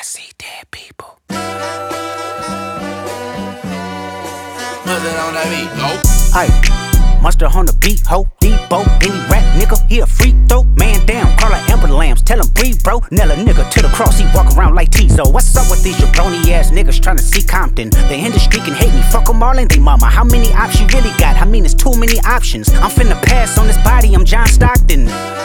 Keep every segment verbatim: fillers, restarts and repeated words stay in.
see dead people. What's that on that beat? Go. Aye, Mustard on the beat, ho, Debo, any rap nigga, he a freak throw. Man down, call her Amber Lambs, tell him breathe, bro. Nail a nigga to the cross, he walk around like Tizo. What's up with these jabroni ass niggas tryna see Compton? The industry can hate me, fuck them all and they mama. How many options you really got? I mean, it's too many options. I'm finna pass on this body, I'm John Stockton.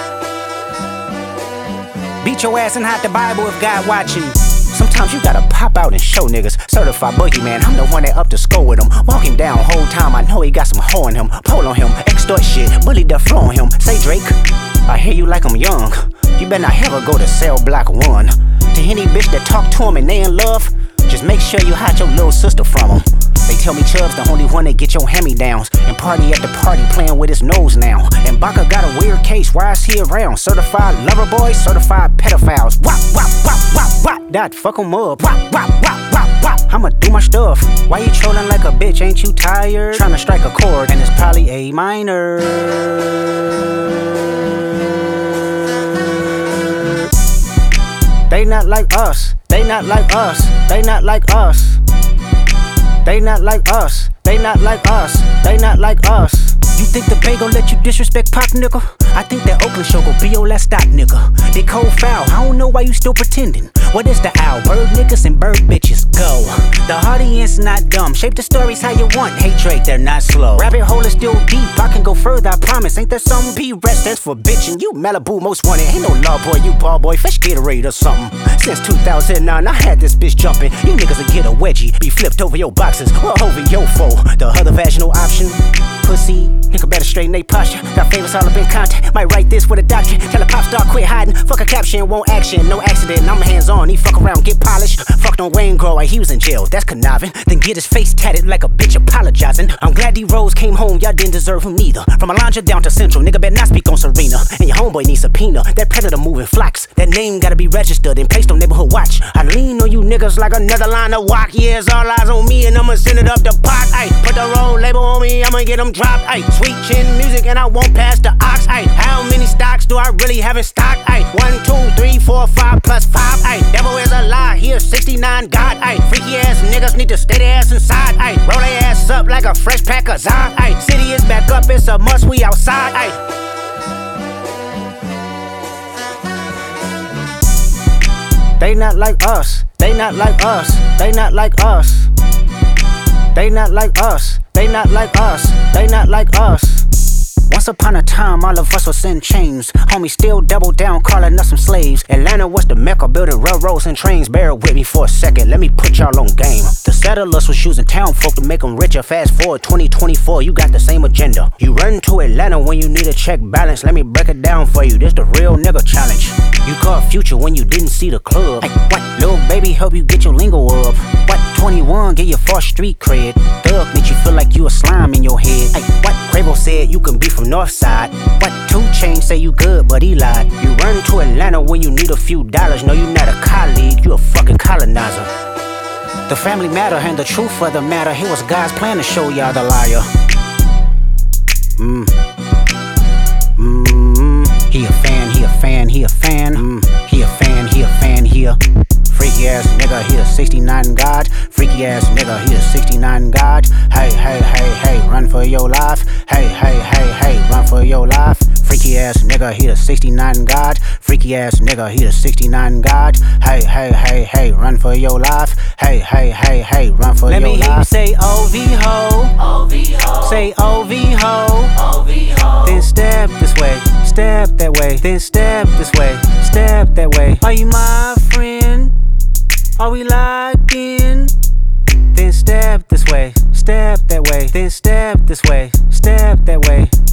Beat your ass and hide the Bible if God watching. Sometimes you gotta pop out and show niggas. Certified boogeyman, I'm the one that up to score with him. Walk him down whole time, I know he got some hoe in him. Pull on him, extort shit, bully the flow on him. Say Drake, I hear you like I'm young. You better not ever go to cell block one. To any bitch that talk to him and they in love, just make sure you hide your little sister from him. They tell me Chubb's the only one that get your hand-me-downs and party at the party playing with his nose now. And Baka got a weird case, why is he around? Certified lover boys, certified pedophiles. Wop, wop, wop, wop, wop. That fuck em up. Wop, wop, wop, wop, wop. I'ma do my stuff. Why you trolling like a bitch? Ain't you tired? Tryna strike a chord and it's probably A minor. They not like us. They not like us. They not like us. They not like us, they not like us, they not like us. You think the Bay gon' let you disrespect Pac, nigga? I think that Oakland show gon' be your last stop, nigga. They cold foul, I don't know why you still pretending. What is the owl? Bird niggas and bird bitches, go. The audience not dumb, shape the stories how you want. Hey Drake, they're not slow. Rabbit hole is still deep, I can go further, I promise. Ain't there some B-rest stands for bitchin'? You Malibu most wanted, ain't no law boy, you ball boy, fish Gatorade or something. Since two thousand nine, I had this bitch jumping. You niggas will get a wedgie, be flipped over your boxes, or over your foe. The other vaginal option, pussy, nigga better straighten they posture. Got favors all up in contact, might write this with a doctor. Tell a pop star quit hiding, fuck a caption, won't action. No accident, I'm hands on, he fuck around, get polished. Fucked on Wayne Grow, he was in jail, that's conniving. Then get his face tatted like a bitch apologizing. I'm glad D-Rose came home, y'all didn't deserve him neither. From Alondra down to Central, nigga better not speak on Serena. And your homeboy needs subpoena, that predator moving flocks. That name gotta be registered and placed on neighborhood watch. I lean on you niggas like another line of walk. Yeah, it's all eyes on me and I'ma send it up the pot. Ay, put the roll label on me, I'ma get them dropped. Ay, sweet chin music and I won't pass the ox. Ay, how many stocks do I really have in stock? Ay, one, two, three, four, five plus five. Ay, devil is a lie, here sixty-nine God. Ay, freaky ass niggas need to stay their ass inside. Ay, roll their ass up like a fresh pack of Zod. Ay, city is back up, it's a must, we outside. Ay. They not like us, they not like us, they not like us. They not like us, they not like us, they not like us. Once upon a time, all of us was in chains. Homie still double down, calling us some slaves. Atlanta was the mecca, building railroads and trains. Bear with me for a second, let me put y'all on game. The settlers was using town folk to make them richer. Fast forward twenty twenty-four, you got the same agenda. You run to Atlanta when you need a check balance. Let me break it down for you, this the real nigga challenge. You caught Future when you didn't see the club. Hey, what? Lil' baby help you get your lingo up. What? twenty-one, get your first street cred. Thug make you feel like you a slime in your head. Hey, what? Quavo said you can be from Northside. What? two Chainz say you good, but he lied. You run to Atlanta when you need a few dollars. No, you not a colleague, you a fucking colonizer. The family matter and the truth of the matter. It was God's plan to show y'all the liar. Mmm. Mmm. He a fan, he a fan, he a fan. Mm. He a fan, he a fan, he a freaky ass nigga, he a sixty-nine God. Freaky ass nigga, he a sixty-nine God. Hey, hey, hey, hey, run for your life. Hey, hey, hey, hey, run for your life. Freaky ass nigga, he a sixty-nine God. Freaky ass nigga, he a sixty-nine God. Hey, hey, hey, hey, run for your life. Hey, hey, hey, hey, run for Let your life. Let me hear you say O V ho. O V ho. Say O V ho. O V ho. Then step this way, step that way. Then step this way, step that way. Are you my friend? Are we locked in? Then step this way, step that way. Then step this way, step that way.